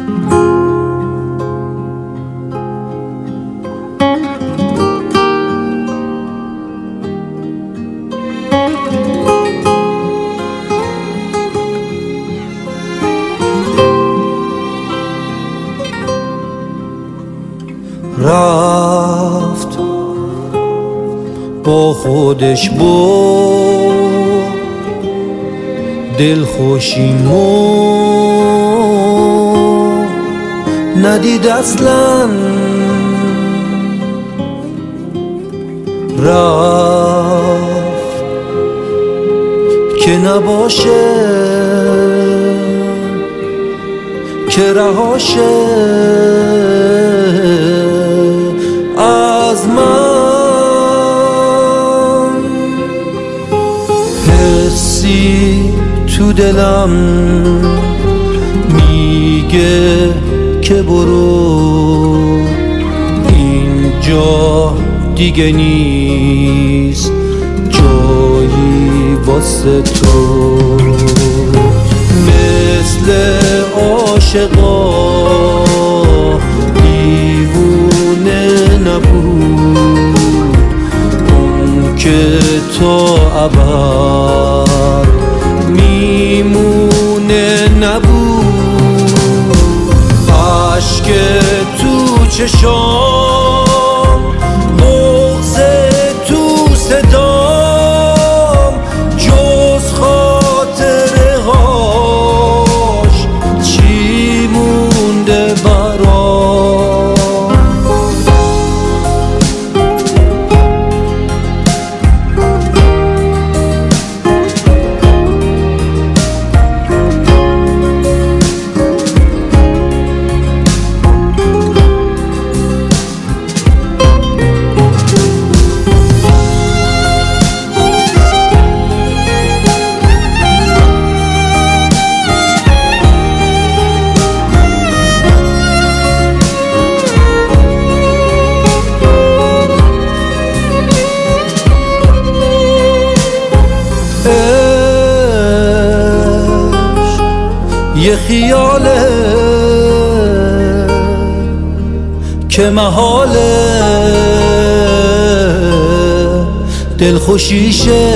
رفت با خودش برد دلخوشیمو ندید اصلا، رفت که نباشه که رهاشه از من. حسی تو دلم میگه که برو، اینجا دیگه نیست جایی واسه تو. مثل عاشقا دیوونه نبود اون که تا ابد میمونه نبود. عشق تو چشام، بغض تو صدام، جز خاطره هاش چی مونده برام. یه خیاله که محاله دلخوشیشه،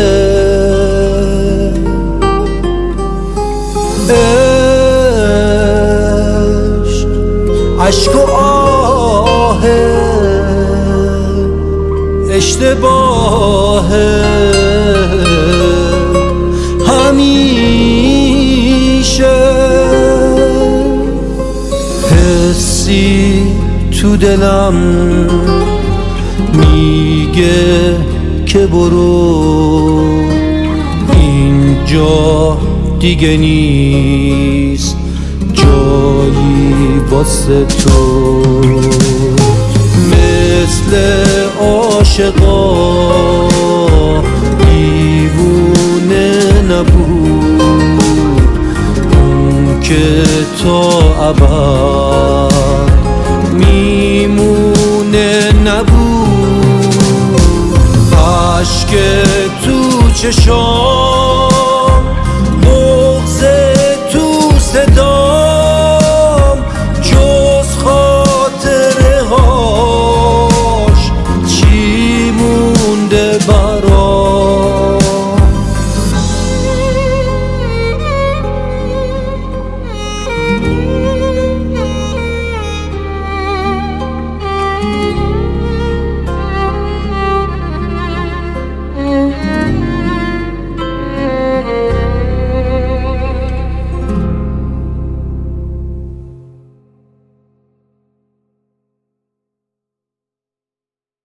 عشق و آه اشتباهه همیشه. حسی تو دلم میگه که برو، اینجا دیگه نیست جایی واسه تو. مثل عاشقا دیوونه نبود اون که تا ابد میمونه نبود. عشق تو چشام